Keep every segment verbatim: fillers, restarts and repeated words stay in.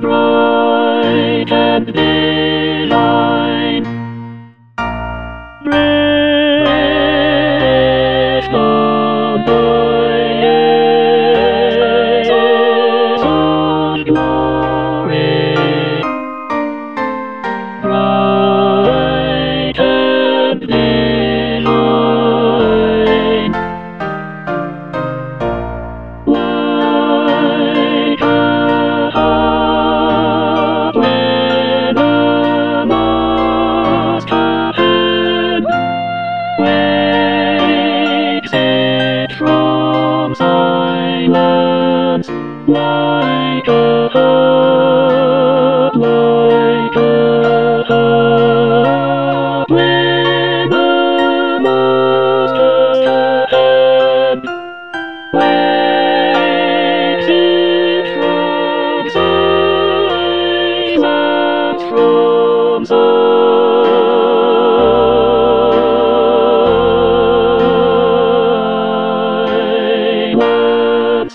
bright and benign. Rest on thy exalted glory, bright and benign. Like a heart when the masquerade wakes it from silence, like a heart, like a heart when the masquerade wakes it from silence, from silence.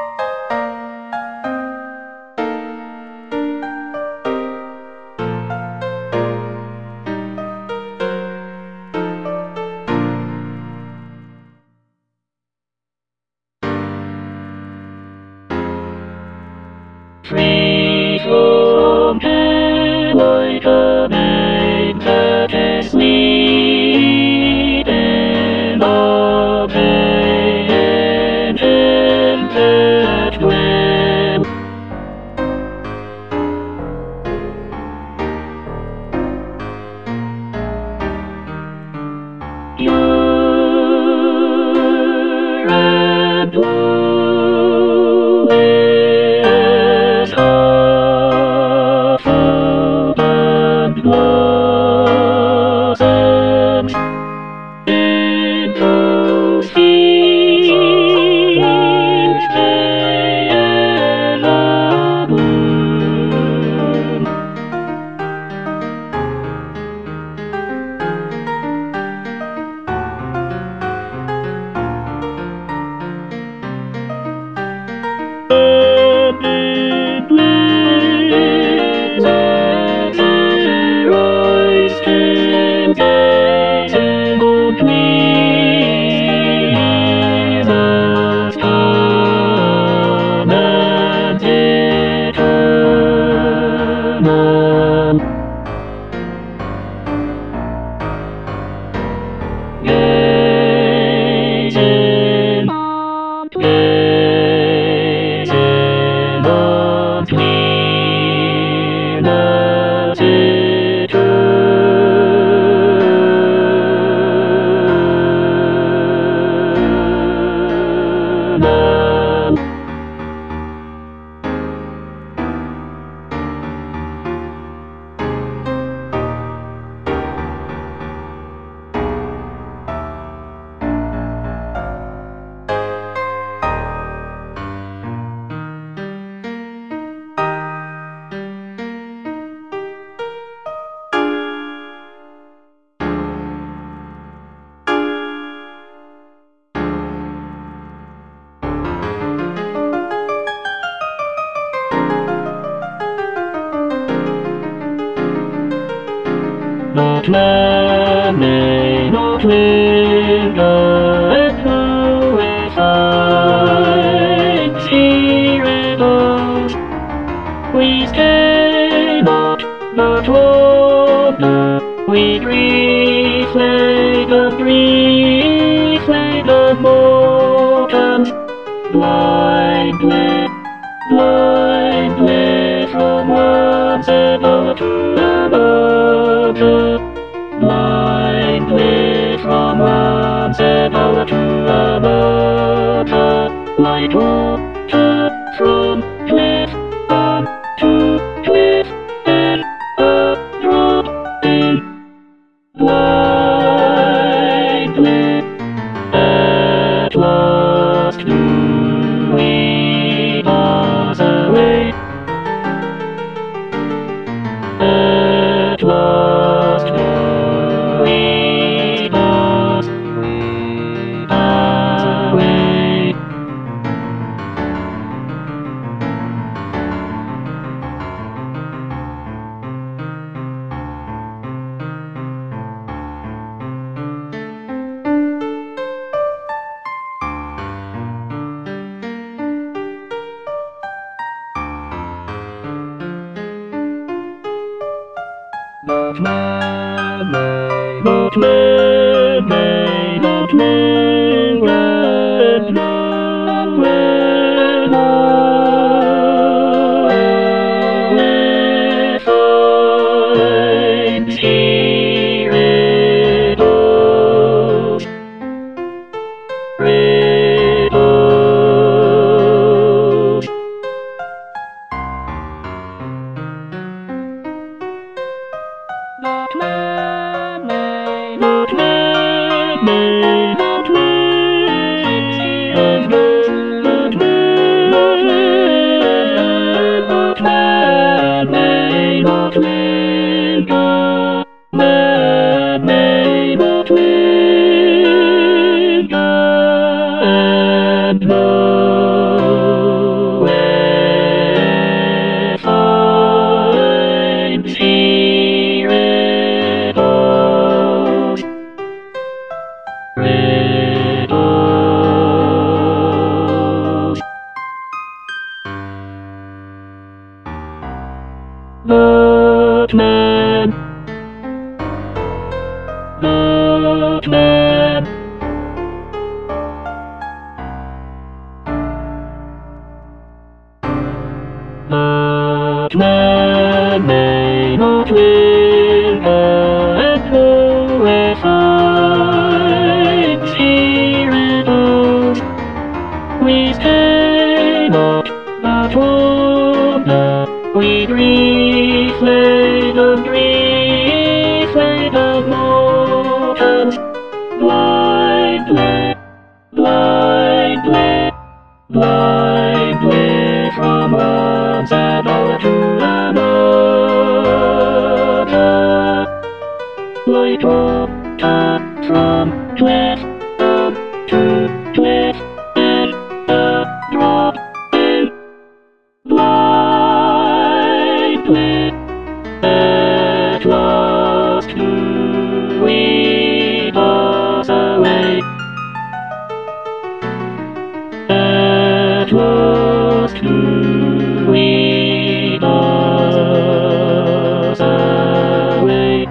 Free from care, like a maid that is sleeping, a pain that dwell. Pure and blue is half opened blossoms in those fields they ever bloom. And in blizzards their eyes can gaze, and on Jesus come and eternal. Gazing, gazing on clearness eternal. Not man may not linger who is finds he rebels. We stay not, but wander. We grief laden, grief laden mortals, blindly, blindly from one center to another, blindly from one center to another, like water from cliff unto cliff, in a drop in blindly. At last do we pass away. At last do we pass, we pass away. Not man, may, not man, may, not man, let not man, I find spirit of spirit of not man, may, not man, may, not man, not man, not man, not man, may, not man, God, man, may, not man, God, and know if I spirit of spirit of not man, not man, not man, may, not will, and who if I spirit of we stay not, but wonder, we grieve, lay the grief, lay the mountains, blindly, blindly, blindly from one saddle to another, like water from twist up to twist, and a drop in blindly. At last do we pass away. At last do we pass away.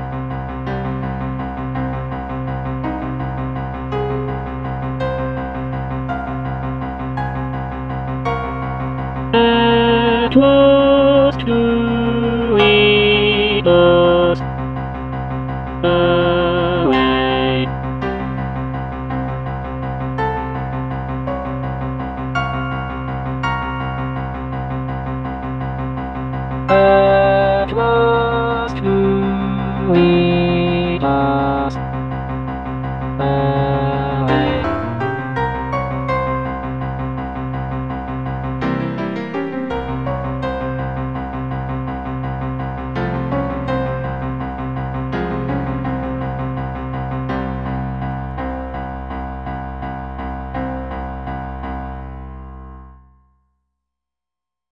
At last do we pass away.